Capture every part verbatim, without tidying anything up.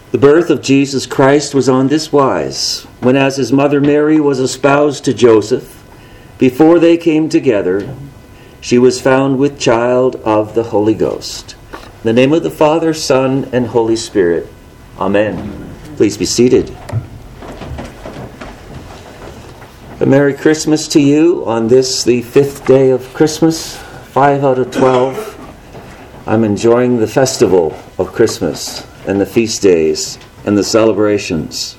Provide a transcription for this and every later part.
The birth of Jesus Christ was on this wise. When as his mother Mary was espoused to Joseph, before they came together, she was found with child of the Holy Ghost. In the name of the Father, Son, and Holy Spirit. Amen. Please be seated. A Merry Christmas to you on this, the fifth day of Christmas, five out of twelve. I'm enjoying the festival of Christmas and the feast days and the celebrations.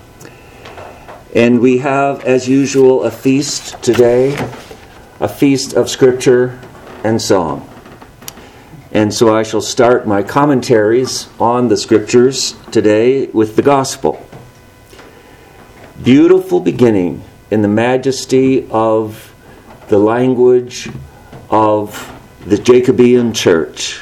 And we have, as usual, a feast today, a feast of Scripture and song. And so I shall start my commentaries on the Scriptures today with the Gospel. Beautiful beginning in the majesty of the language of the Jacobean Church.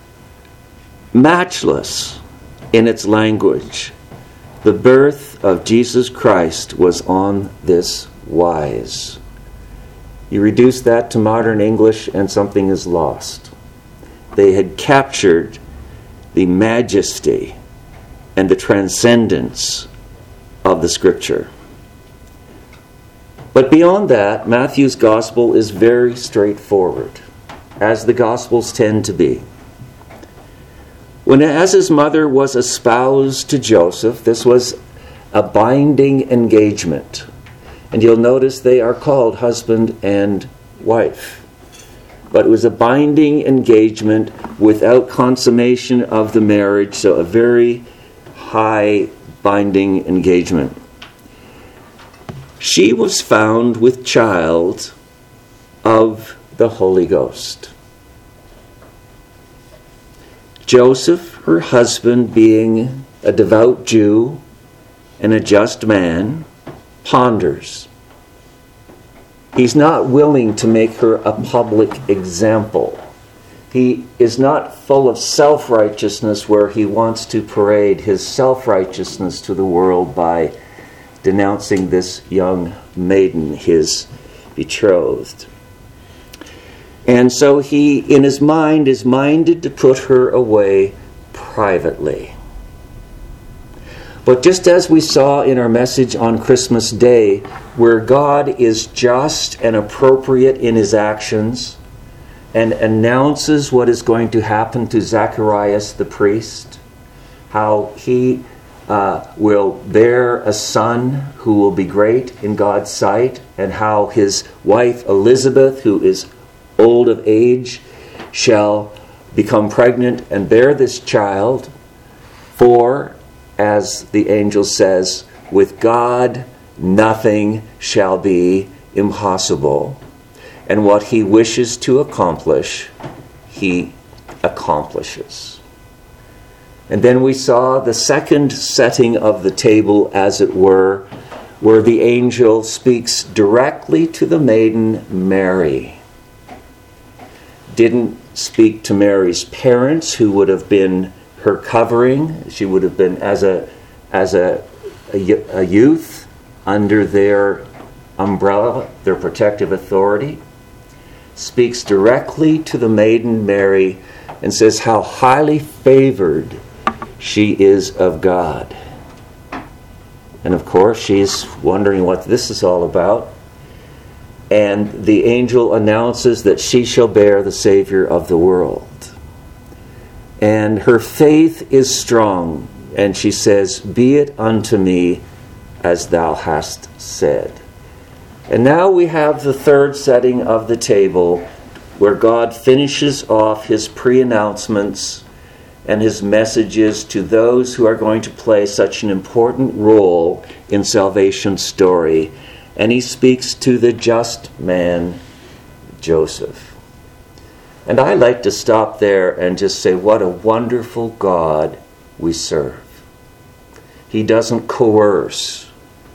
Matchless in its language. The birth of Jesus Christ was on this wise. You reduce that to modern English and something is lost. They had captured the majesty and the transcendence of the Scripture. But beyond that, Matthew's Gospel is very straightforward, as the Gospels tend to be. When as his mother was espoused to Joseph, this was a binding engagement. And you'll notice they are called husband and wife. But it was a binding engagement without consummation of the marriage, so a very high binding engagement. She was found with child of the Holy Ghost. Joseph, her husband, being a devout Jew and a just man, ponders. He's not willing to make her a public example. He is not full of self-righteousness where he wants to parade his self-righteousness to the world by denouncing this young maiden, his betrothed. And so he, in his mind, is minded to put her away privately. But just as we saw in our message on Christmas Day, where God is just and appropriate in his actions and announces what is going to happen to Zacharias the priest, how he uh, will bear a son who will be great in God's sight, and how his wife Elizabeth, who is old of age, shall become pregnant and bear this child. For, as the angel says, with God nothing shall be impossible. And what he wishes to accomplish, he accomplishes. And then we saw the second setting of the table, as it were, where the angel speaks directly to the maiden Mary. Didn't speak to Mary's parents, who would have been her covering. She would have been as a as a, a, a youth under their umbrella, their protective authority. Speaks directly to the maiden Mary and says how highly favored she is of God. And of course, she's wondering what this is all about. And the angel announces that she shall bear the Savior of the world. And her faith is strong. And she says, be it unto me as thou hast said. And now we have the third setting of the table, where God finishes off his pre-announcements and his messages to those who are going to play such an important role in salvation's story. And he speaks to the just man, Joseph. And I like to stop there and just say, what a wonderful God we serve. He doesn't coerce.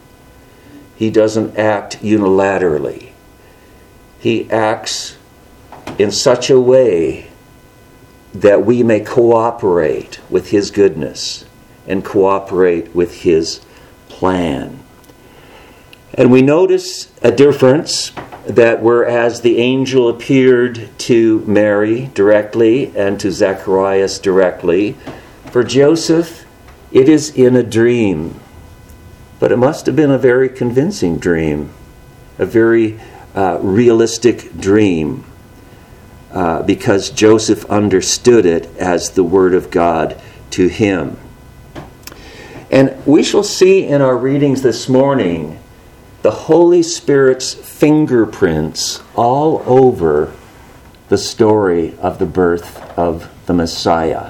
He doesn't act unilaterally. He acts in such a way that we may cooperate with his goodness and cooperate with his plan. And we notice a difference, that whereas the angel appeared to Mary directly and to Zacharias directly, for Joseph It is in a dream, but it must have been a very convincing dream, a very uh, realistic dream, uh, because Joseph understood it as the Word of God to him. And we shall see in our readings this morning the Holy Spirit's fingerprints all over the story of the birth of the Messiah.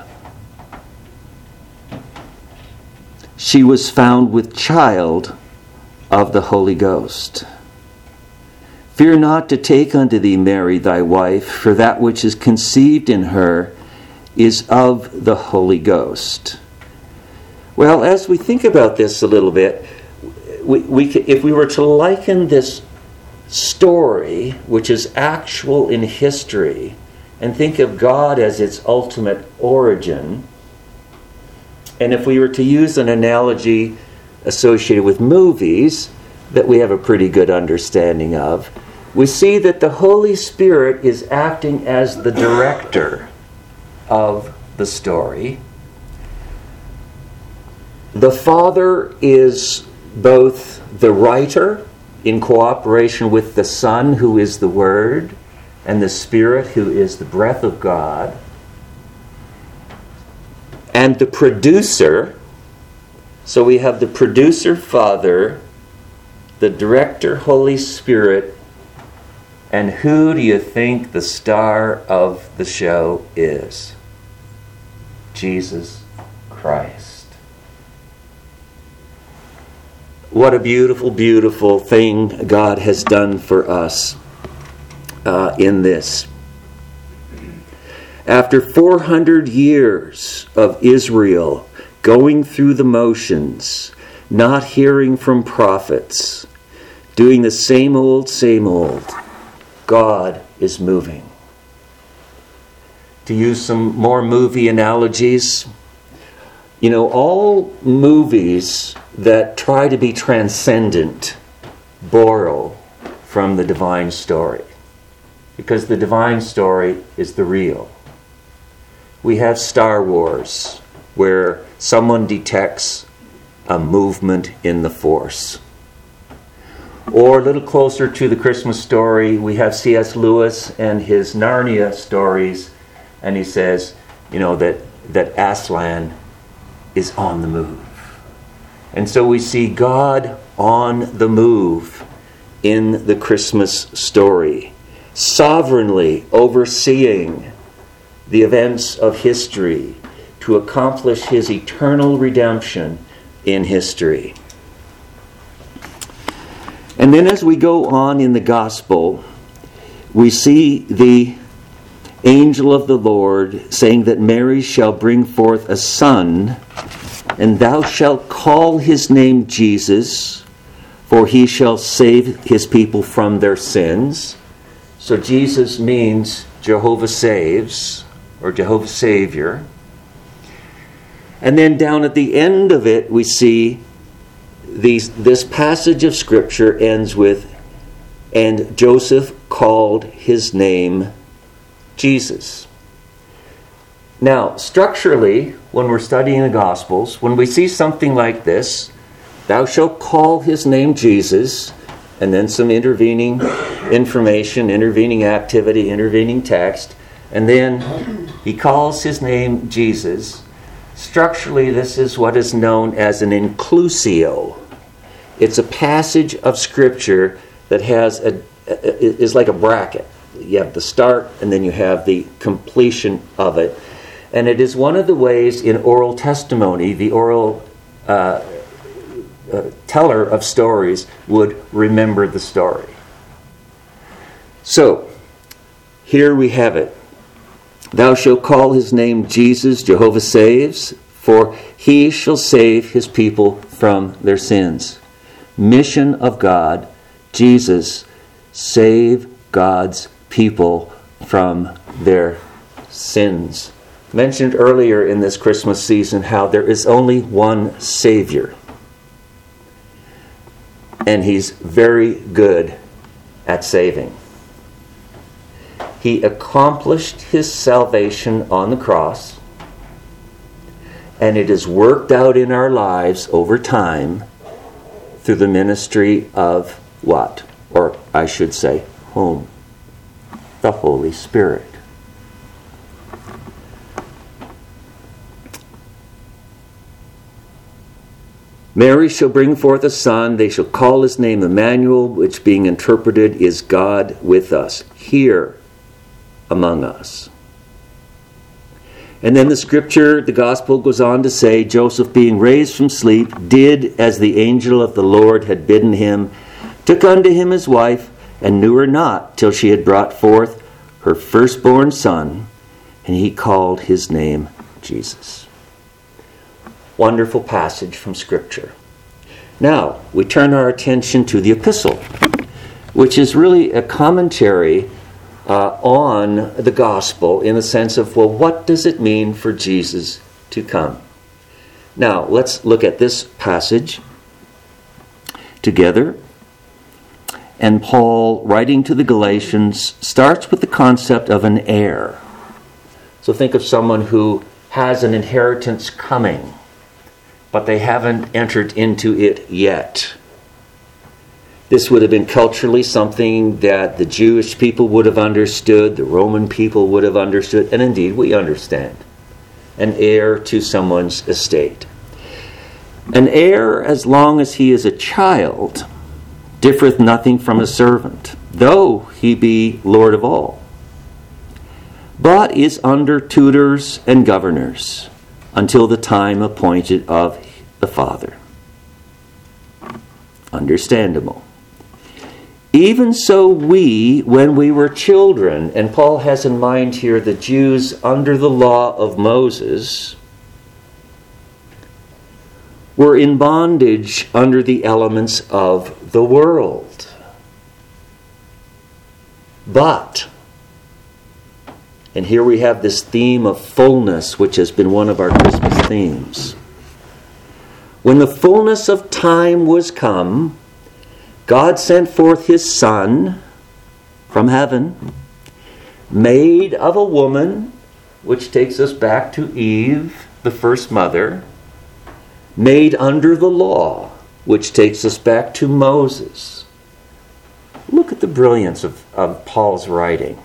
She was found with child of the Holy Ghost. Fear not to take unto thee Mary thy wife, for that which is conceived in her is of the Holy Ghost. Well, as we think about this a little bit, we, we if we were to liken this story, which is actual in history, and think of God as its ultimate origin, and if we were to use an analogy associated with movies that we have a pretty good understanding of, we see that the Holy Spirit is acting as the director of the story. The Father is both the writer in cooperation with the Son, who is the Word, and the Spirit, who is the breath of God, and the producer. So we have the producer, Father, the director, Holy Spirit, and who do you think the star of the show is? Jesus Christ. What a beautiful, beautiful thing God has done for us uh, in this. After four hundred years of Israel going through the motions, not hearing from prophets, doing the same old, same old, God is moving. To use some more movie analogies, you know, all movies that try to be transcendent borrow from the divine story, because the divine story is the real. We have Star Wars, where someone detects a movement in the Force. Or a little closer to the Christmas story, we have C S Lewis and his Narnia stories, and he says, you know, that, that Aslan is on the move. And so we see God on the move in the Christmas story, sovereignly overseeing the events of history to accomplish his eternal redemption in history. And then as we go on in the gospel, we see the angel of the Lord saying that Mary shall bring forth a son, and thou shalt call his name Jesus, for he shall save his people from their sins. So Jesus means Jehovah saves, or Jehovah Savior. And then down at the end of it, we see these, this passage of Scripture ends with, and Joseph called his name Jesus. Now, structurally, when we're studying the Gospels, when we see something like this, thou shalt call his name Jesus, and then some intervening information, intervening activity, intervening text, and then he calls his name Jesus. Structurally, this is what is known as an inclusio. It's a passage of Scripture that has a is like a bracket. You have the start, and then you have the completion of it. And it is one of the ways in oral testimony, the oral uh, uh, teller of stories would remember the story. So, here we have it. Thou shalt call his name Jesus, Jehovah saves, for he shall save his people from their sins. Mission of God, Jesus, save God's people from their sins. Mentioned earlier in this Christmas season how there is only one Savior. And he's very good at saving. He accomplished his salvation on the cross. And it is worked out in our lives over time through the ministry of what? Or I should say, whom? The Holy Spirit. Mary shall bring forth a son, they shall call his name Emmanuel, which being interpreted is God with us, here among us. And then the scripture, the gospel goes on to say, Joseph being raised from sleep, did as the angel of the Lord had bidden him, took unto him his wife, and knew her not till she had brought forth her firstborn son, and he called his name Jesus. Wonderful passage from Scripture. Now, we turn our attention to the epistle, which is really a commentary uh, on the gospel in the sense of, well, what does it mean for Jesus to come? Now, let's look at this passage together. And Paul, writing to the Galatians, starts with the concept of an heir. So think of someone who has an inheritance coming, but they haven't entered into it yet. This would have been culturally something that the Jewish people would have understood, the Roman people would have understood, and indeed we understand. An heir to someone's estate. An heir, as long as he is a child, differeth nothing from a servant, though he be Lord of all, but is under tutors and governors, until the time appointed of the Father. Understandable. Even so we, when we were children, and Paul has in mind here the Jews under the law of Moses, were in bondage under the elements of the world. But, and here we have this theme of fullness, which has been one of our Christmas themes. When the fullness of time was come, God sent forth his Son from heaven, made of a woman, which takes us back to Eve, the first mother, made under the law, which takes us back to Moses. Look at the brilliance of, of Paul's writing.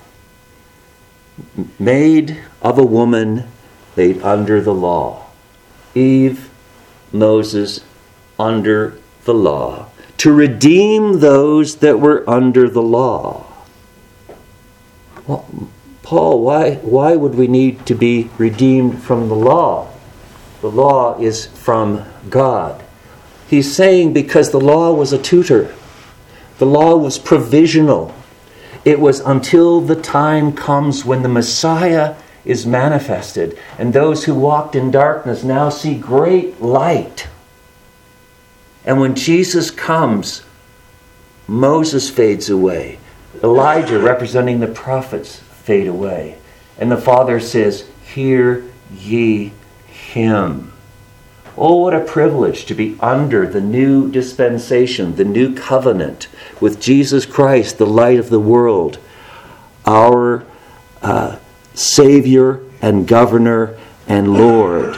Made of a woman, made under the law. Eve, Moses, under the law, to redeem those that were under the law. Well, Paul, why, why would we need to be redeemed from the law? The law is from God. He's saying because the law was a tutor. The law was provisional. It was until the time comes when the Messiah is manifested, and those who walked in darkness now see great light. And when Jesus comes, Moses fades away. Elijah, representing the prophets, fade away. And the Father says, "Hear ye him." Oh, what a privilege to be under the new dispensation, the new covenant with Jesus Christ, the light of the world, our uh, Savior and Governor and Lord.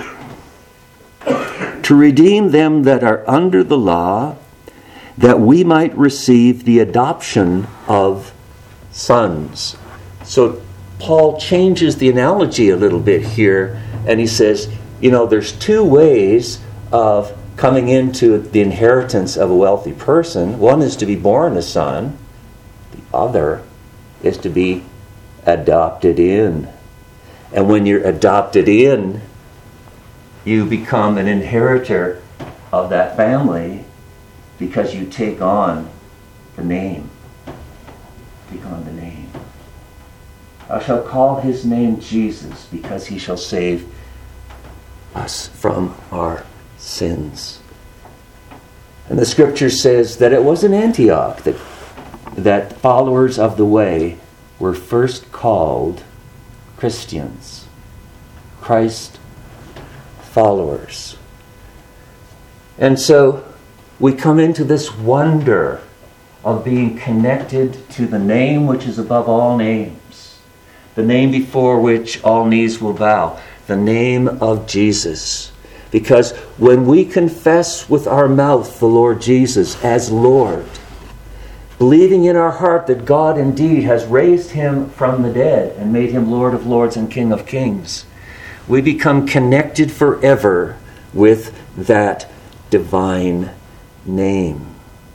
To redeem them that are under the law, that we might receive the adoption of sons. So Paul changes the analogy a little bit here, and he says, you know, there's two ways of coming into the inheritance of a wealthy person. One is to be born a son. The other is to be adopted in. And when you're adopted in, you become an inheritor of that family because you take on the name. Take on the name. I shall call his name Jesus, because he shall save us from our sins. And the scripture says that it was in Antioch that, that followers of the way were first called Christians. Christ followers. And so we come into this wonder of being connected to the name which is above all names, the name before which all knees will bow, the name of Jesus. Because when we confess with our mouth the Lord Jesus as Lord, believing in our heart that God indeed has raised him from the dead and made him Lord of lords and King of kings, we become connected forever with that divine name.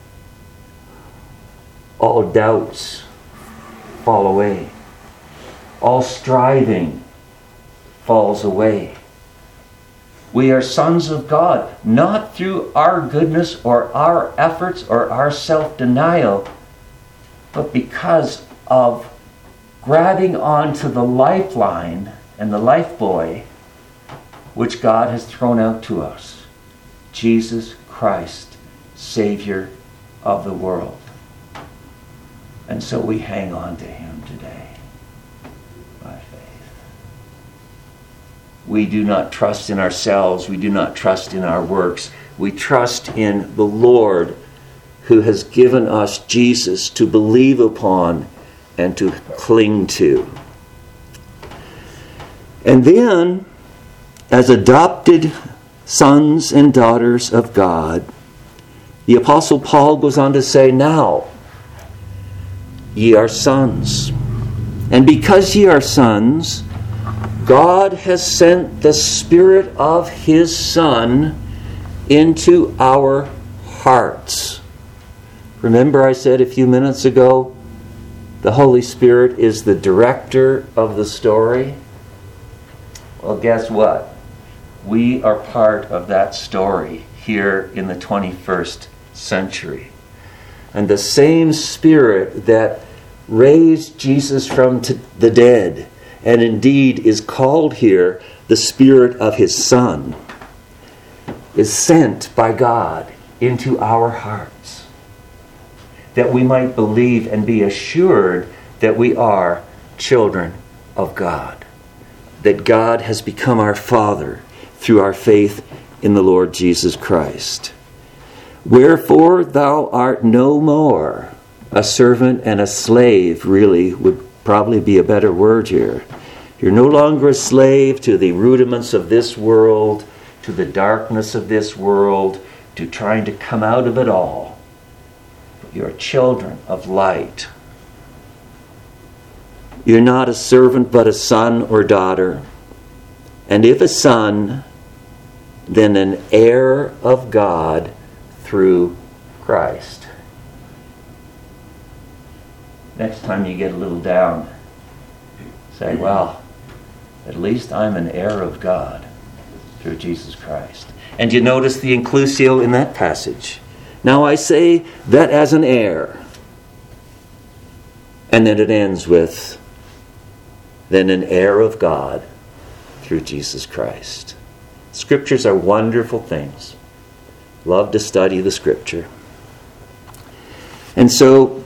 All doubts fall away. All striving falls away. We are sons of God, not through our goodness or our efforts or our self-denial, but because of grabbing onto the lifeline and the lifebuoy which God has thrown out to us. Jesus Christ, Savior of the world. And so we hang on to him today by faith. We do not trust in ourselves. We do not trust in our works. We trust in the Lord who has given us Jesus to believe upon and to cling to. And then, as adopted sons and daughters of God, the Apostle Paul goes on to say, now, ye are sons. And because ye are sons, God has sent the Spirit of his Son into our hearts. Remember I said a few minutes ago, the Holy Spirit is the director of the story? Well, guess what? We are part of that story here in the twenty-first century. And the same Spirit that raised Jesus from t- the dead, and indeed is called here the Spirit of his Son, is sent by God into our hearts, that we might believe and be assured that we are children of God, that God has become our Father through our faith in the Lord Jesus Christ. Wherefore thou art no more a servant and a slave, really would probably be a better word here. You're no longer a slave to the rudiments of this world, to the darkness of this world, to trying to come out of it all. But you're children of light. You're not a servant but a son or daughter. And if a son, then an heir of God through Christ. Next time you get a little down, say, well, at least I'm an heir of God through Jesus Christ. And you notice the inclusio in that passage. Now I say that as an heir. And then it ends with, then an heir of God through Jesus Christ. Scriptures are wonderful things. Love to study the Scripture. And so,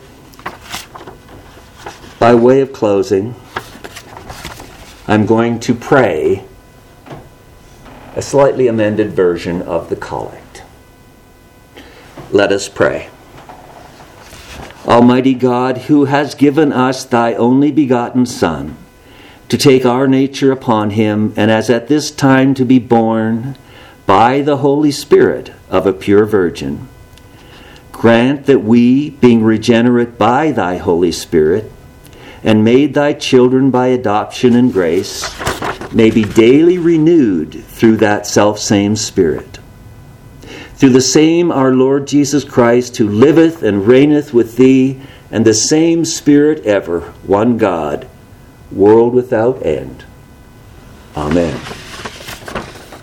by way of closing, I'm going to pray a slightly amended version of the collect. Let us pray. Almighty God, who has given us thy only begotten Son, to take our nature upon him, and as at this time to be born by the Holy Spirit of a pure virgin, grant that we, being regenerate by thy Holy Spirit, and made thy children by adoption and grace, may be daily renewed through that selfsame Spirit. Through the same our Lord Jesus Christ, who liveth and reigneth with thee, and the same Spirit ever, one God, world without end. Amen.